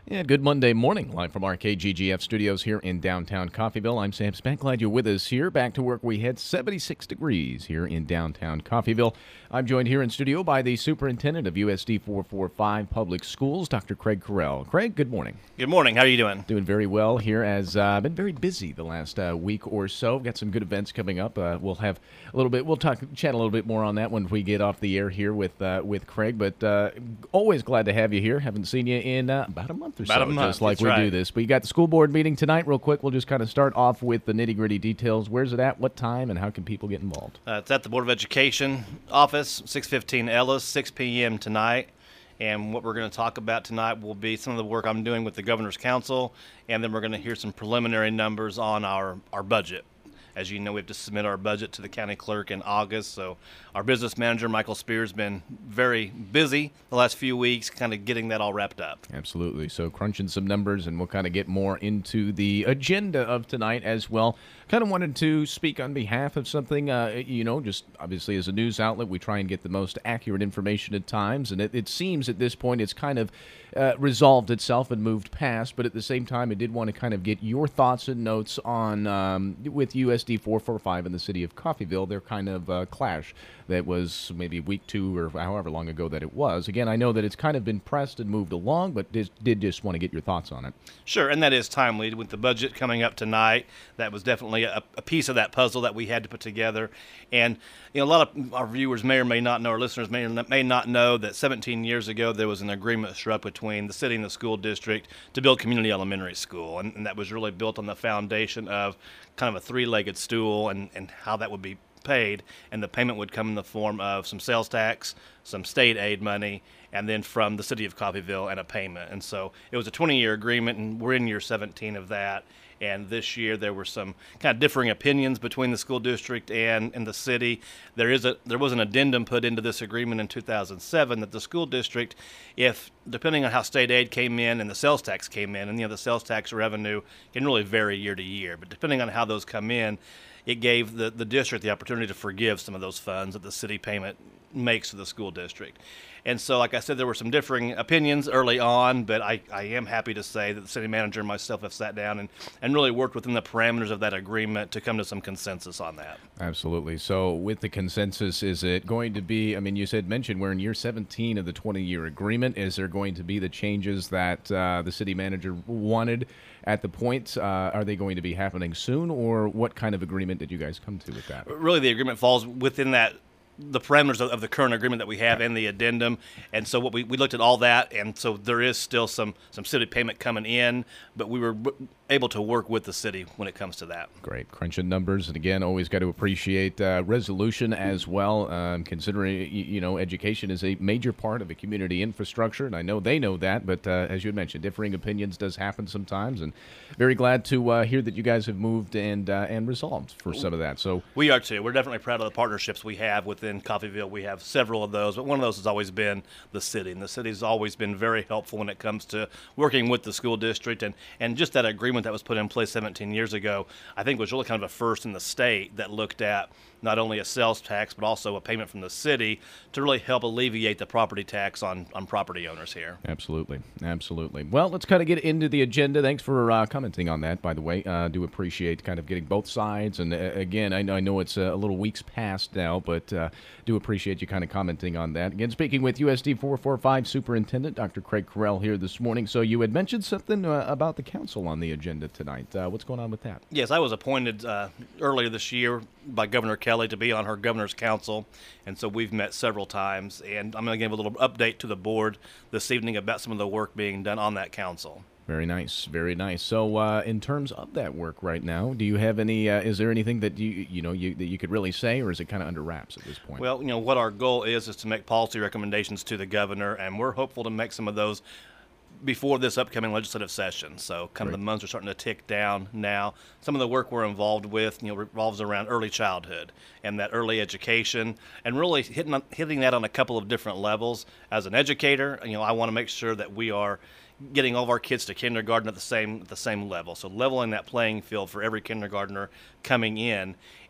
Yeah, good Monday morning, live from our KGGF studios here in downtown Coffeyville. I'm Sam Speck. Glad you're with us here. Back to work. We had 76 degrees here in downtown Coffeyville. I'm joined here in studio by the superintendent of USD 445 Public Schools, Dr. Craig Carell. Craig, good morning. Good morning. How are you doing? Doing very well here. As been very busy the last week or so. Got some good events coming up. We'll have a little bit. We'll chat a little bit more on that when we get off the air here with Craig. But always glad to have you here. Haven't seen you in about a month or About so, a month, just like that's we right. do this. But you got the school board meeting tonight. Real quick, we'll just kind of start off with the nitty-gritty details. Where's it at? What time? And how can people get involved? It's at the Board of Education office, 615 Ellis, 6 p.m. tonight. And what we're going to talk about tonight will be some of the work I'm doing with the Governor's Council, and then we're going to hear some preliminary numbers on our budget. As you know, we have to submit our budget to the county clerk in August, so our business manager, Michael Spears, has been very busy the last few weeks kind of getting that all wrapped up. Absolutely. So crunching some numbers, and we'll kind of get more into the agenda of tonight as well. Kind of wanted to speak on behalf of something, just obviously as a news outlet, we try and get the most accurate information at times, and it seems at this point it's kind of resolved itself and moved past, but at the same time, I did want to kind of get your thoughts and notes on, with USD 445 in the city of Coffeyville, their kind of clash that was maybe week 2 or however long ago that it was. Again, I know that it's kind of been pressed and moved along, but did just want to get your thoughts on it. Sure, and that is timely. With the budget coming up tonight, that was definitely a piece of that puzzle that we had to put together. And a lot of our viewers may or may not know, our listeners may not know that 17 years ago there was an agreement struck between the city and the school district to build community elementary school, and that was really built on the foundation of kind of a three-legged stool and how that would be paid, and the payment would come in the form of some sales tax, some state aid money, and then from the city of Coffeyville and a payment. And so it was a 20-year agreement, and we're in year 17 of that. And this year there were some kind of differing opinions between the school district and the city. There was an addendum put into this agreement in 2007 that the school district, if depending on how state aid came in and the sales tax came in, and the sales tax revenue can really vary year to year, but depending on how those come in, it gave the district the opportunity to forgive some of those funds that the city payment makes to the school district. And so, like I said, there were some differing opinions early on, but I am happy to say that the city manager and myself have sat down and really worked within the parameters of that agreement to come to some consensus on that. Absolutely. So with the consensus, is it going to be, you mentioned we're in year 17 of the 20-year agreement. Is there going to be the changes that the city manager wanted at the point? Are they going to be happening soon, or what kind of agreement did you guys come to with that? Really, the agreement falls within the parameters of the current agreement that we have and the addendum. And so we looked at all that, and so there is still some city payment coming in, but we were able to work with the city when it comes to that. Great. Crunching numbers. And again, always got to appreciate resolution as well, considering, education is a major part of a community infrastructure. And I know they know that, but as you had mentioned, differing opinions does happen sometimes. And very glad to hear that you guys have moved and resolved for some of that. So we are too. We're definitely proud of the partnerships we have within Coffeyville. We have several of those, but one of those has always been the city. And the city's always been very helpful when it comes to working with the school district. And just that agreement that was put in place 17 years ago, I think was really kind of a first in the state that looked at not only a sales tax, but also a payment from the city to really help alleviate the property tax on property owners here. Absolutely. Absolutely. Well, let's kind of get into the agenda. Thanks for commenting on that, by the way. Do appreciate kind of getting both sides. And again, I know it's a little weeks past now, but do appreciate you kind of commenting on that. Again, speaking with USD 445 Superintendent Dr. Craig Carell here this morning. So you had mentioned something about the council on the agenda tonight. What's going on with that? Yes, I was appointed earlier this year by Governor Kelly to be on her Governor's Council, and so we've met several times, and I'm going to give a little update to the board this evening about some of the work being done on that council. Very nice, very nice. So, in terms of that work right now, do you have any? Is there anything that you could really say, or is it kind of under wraps at this point? Well, what our goal is to make policy recommendations to the governor, and we're hopeful to make some of those before this upcoming legislative session. So kind of the months are starting to tick down now. Some of the work we're involved with, revolves around early childhood and that early education, and really hitting that on a couple of different levels. As an educator, I want to make sure that we are getting all of our kids to kindergarten at the same level. So leveling that playing field for every kindergartner coming in.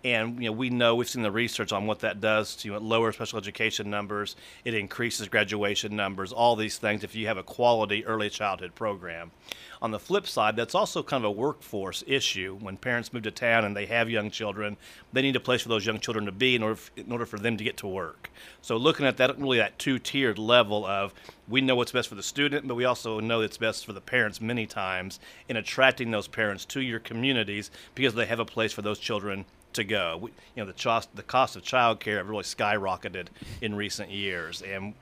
And we know, we've seen the research on what that does to lower special education numbers. It increases graduation numbers, all these things if you have a quality early childhood program. On the flip side, that's also kind of a workforce issue. When parents move to town and they have young children, they need a place for those young children to be in order for them to get to work. So looking at that, really that two-tiered level of, we know what's best for the student, but we also know it's best for the parents many times in attracting those parents to your communities because they have a place for those children to go. The cost of childcare have really skyrocketed in recent years, and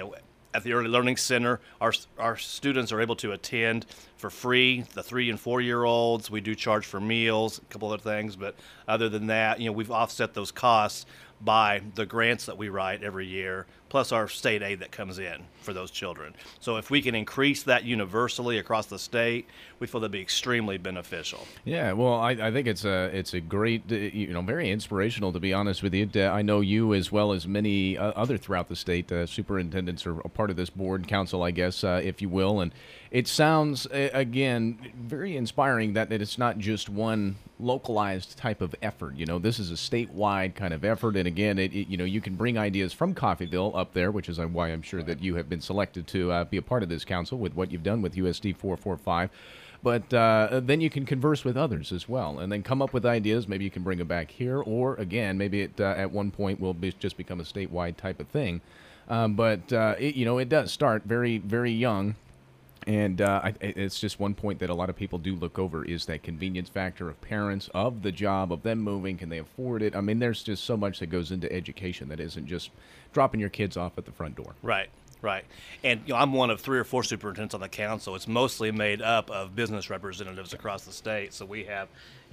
at the Early Learning Center, our students are able to attend for free. The 3 and 4 year olds, we do charge for meals, a couple other things, but other than that, we've offset those costs by the grants that we write every year, plus our state aid that comes in for those children. So if we can increase that universally across the state, we feel that'd be extremely beneficial. Yeah, well, I think it's a great, very inspirational, to be honest with you. I know you, as well as many other throughout the state, superintendents are a part of this board council, I guess, if you will. And it sounds, again, very inspiring that it's not just one localized type of effort. This is a statewide kind of effort. And again, you can bring ideas from Coffeyville up there, which is why I'm sure that you have been selected to be a part of this council with what you've done with USD 445. But then you can converse with others as well, and then come up with ideas. Maybe you can bring them back here, or again, maybe it at one point will just become a statewide type of thing. But it does start very, very young. And it's just one point that a lot of people do look over is that convenience factor of parents, of the job, of them moving. Can they afford it? I mean, there's just so much that goes into education that isn't just dropping your kids off at the front door. Right. Right. And I'm one of 3 or 4 superintendents on the council. It's mostly made up of business representatives across the state. So we have,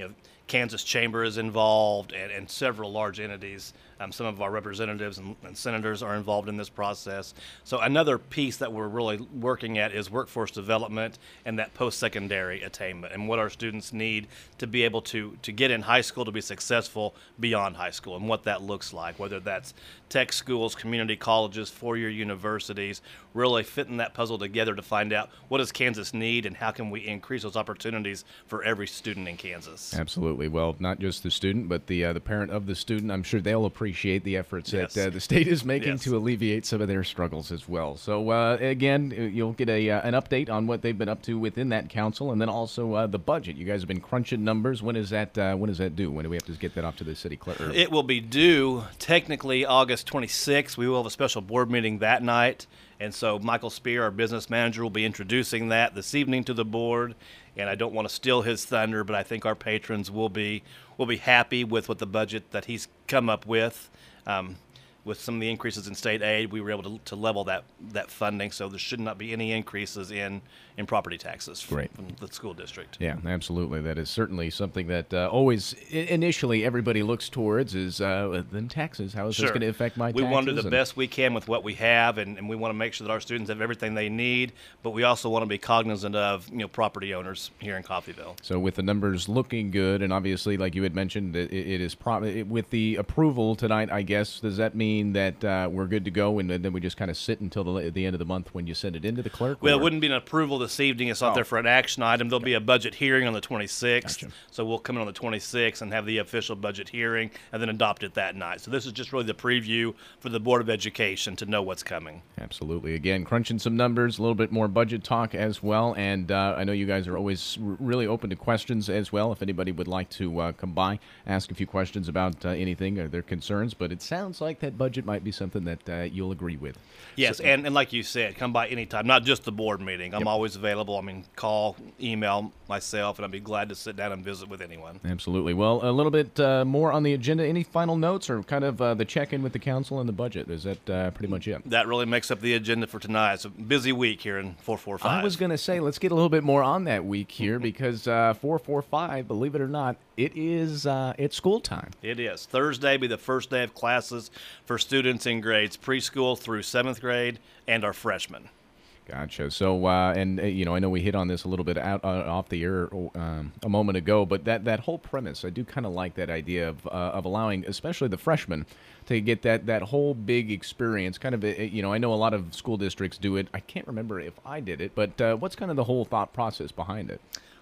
Kansas Chamber is involved and several large entities. Some of our representatives and senators are involved in this process. So another piece that we're really working at is workforce development and that post-secondary attainment and what our students need to be able to get in high school to be successful beyond high school and what that looks like, whether that's tech schools, community colleges, 4-year universities, really fitting that puzzle together to find out what does Kansas need and how can we increase those opportunities for every student in Kansas. Absolutely. Well, not just the student, but the parent of the student. I'm sure they'll appreciate the efforts Yes. that the state is making Yes. to alleviate some of their struggles as well. So again, you'll get an update on what they've been up to within that council, and then also the budget. You guys have been crunching numbers. When is that due? When do we have to get that off to the city clerk? It will be due technically August 26th. We will have a special board meeting that night. And so Michael Spear, our business manager, will be introducing that this evening to the board. And I don't want to steal his thunder, but I think our patrons will be happy with what the budget that he's come up with. With some of the increases in state aid, we were able to level that funding, so there should not be any increases in property taxes from the school district. Yeah, absolutely. That is certainly something that always initially everybody looks towards is then taxes. How is this going to affect my taxes? We want to do the best we can with what we have, and we want to make sure that our students have everything they need, but we also want to be cognizant of property owners here in Coffeyville. So with the numbers looking good, and obviously, like you had mentioned, it is with the approval tonight, I guess, does that mean that we're good to go, and then we just kind of sit until the end of the month when you send it into the clerk? Well, it wouldn't be an approval this evening. It's not there for an action item. There'll be a budget hearing on the 26th. Gotcha. So we'll come in on the 26th and have the official budget hearing and then adopt it that night. So this is just really the preview for the Board of Education to know what's coming. Absolutely. Again, crunching some numbers, a little bit more budget talk as well. And I know you guys are always really open to questions as well. If anybody would like to come by, ask a few questions about anything or their concerns. But it sounds like that budget might be something that you'll agree with. Yes, So, and like you said, come by anytime, not just the board meeting. I'm always available. I mean, call, email myself, and I'd be glad to sit down and visit with anyone. absolutely. Well, a little bit more on the agenda. Any final notes or kind of the check-in with the council and the budget? Is that pretty much it? That really makes up the agenda for tonight. It's a busy week here in 445. I was going to say, let's get a little bit more on that week here because 445, believe it or not, it's school time. It is. Thursday be the first day of classes for students in grades preschool through 7th grade and our freshmen. Gotcha. So, I know we hit on this a little bit off the air a moment ago, but that whole premise, I do kind of like that idea of allowing, especially the freshmen, to get that whole big experience. Kind of, I know a lot of school districts do it. I can't remember if I did it, but what's kind of the whole thought process behind it?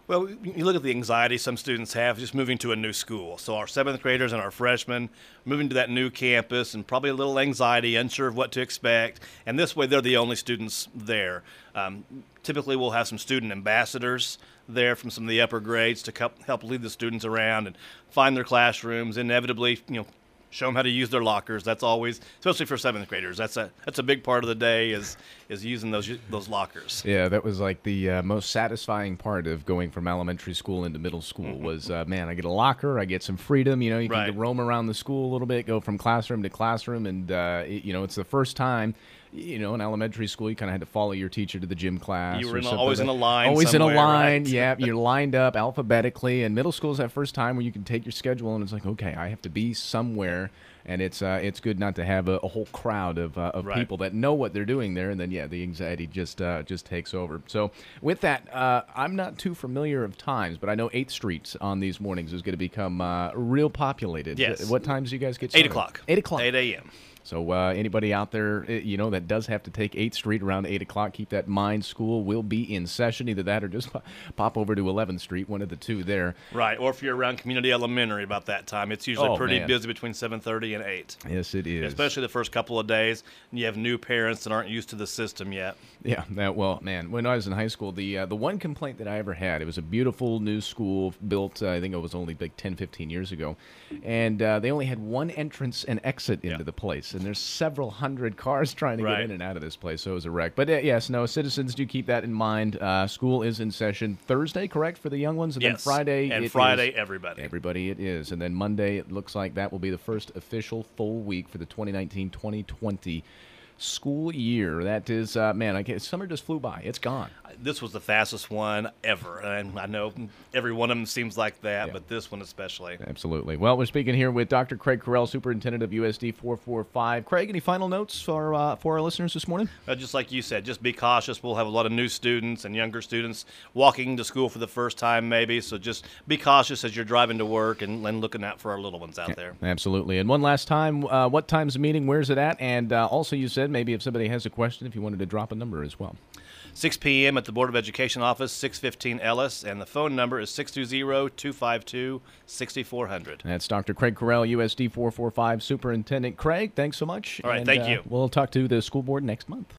Well, you look at the anxiety some students have just moving to a new school. So our seventh graders and our freshmen moving to that new campus, and probably a little anxiety, unsure of what to expect. And this way, they're the only students there. Typically, we'll have some student ambassadors there from some of the upper grades to help lead the students around and find their classrooms. Inevitably, show them how to use their lockers. That's always, especially for seventh graders, that's a big part of the day is using those lockers. Yeah, that was like the most satisfying part of going from elementary school into middle school was, man, I get a locker, I get some freedom. You Right. can roam around the school a little bit, go from classroom to classroom, and it's the first time. In elementary school, you kind of had to follow your teacher to the gym class. You were or something always like in a that. line Always in a somewhere, line, right? yeah. You're lined up alphabetically. And middle school is that first time where you can take your schedule and it's like, okay, I have to be somewhere. And it's good not to have a whole crowd of Right. people that know what they're doing there. And then, yeah, the anxiety just takes over. So with that, I'm not too familiar of times, but I know 8th Street on these mornings is going to become real populated. Yes. What times do you guys get 8 started? o'clock. 8 o'clock. 8 a.m. So anybody out there, that does have to take 8th Street around 8 o'clock, keep that in mind. School will be in session. Either that or just pop over to 11th Street, one of the two there. Right, or if you're around Community Elementary about that time, it's usually pretty man. busy between 7:30 and 8. Yes, it is. Especially the first couple of days, and you have new parents that aren't used to the system yet. Yeah, well, man, when I was in high school, the one complaint that I ever had, it was a beautiful new school built, I think it was only like 10, 15 years ago, and they only had one entrance and exit into the place, and there's several hundred cars trying to get Right. in and out of this place, so it was a wreck. But yes, no, citizens do keep that in mind. School is in session Thursday, correct, for the young ones, and Yes. then Friday. And it Friday, is- everybody. Everybody it is. And then Monday, it looks like that will be the first official full week for the 2019-2020 school year. That is, man, I guess summer just flew by. It's gone. This was the fastest one ever, and I know every one of them seems like that, Yeah. but this one especially. Absolutely. Well, we're speaking here with Dr. Craig Carell, Superintendent of USD 445. Craig, any final notes for our listeners this morning? Just like you said, just be cautious. We'll have a lot of new students and younger students walking to school for the first time maybe, so just be cautious as you're driving to work and looking out for our little ones out there. Absolutely. And one last time, what time's the meeting? Where's it at? And also, you said maybe if somebody has a question, if you wanted to drop a number as well. 6 p.m. at the Board of Education office, 615 Ellis, and the phone number is 620-252-6400. That's Dr. Craig Carell, USD 445 Superintendent. Craig, thanks so much. All right, And, thank you. We'll talk to the school board next month.